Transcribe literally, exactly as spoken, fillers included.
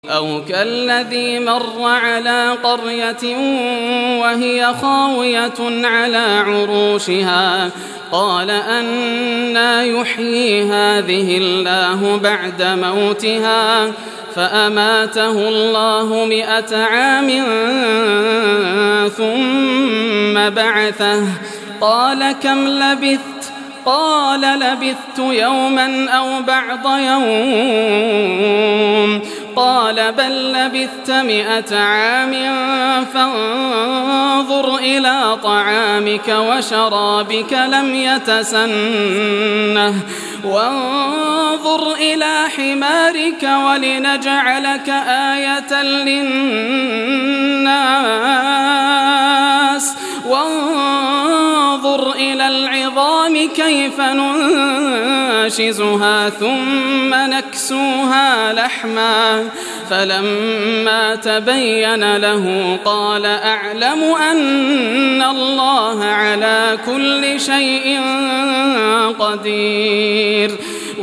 أو كالذي مر على قرية وهي خاوية على عروشها قال أنى يحيي هذه الله بعد موتها فأماته الله مئة عام ثم بعثه قال كم لبثت قال لبثت يوما أو بعض يوم قال بل لبثت مئة عام فانظر إلى طعامك وشرابك لم يتسنه وانظر إلى حمارك ولنجعلك آية للناس وانظر إلى العظام كيف ننشزها ثم نكسوها لحما فلما تبين له قال أعلم أن الله على كل شيء قدير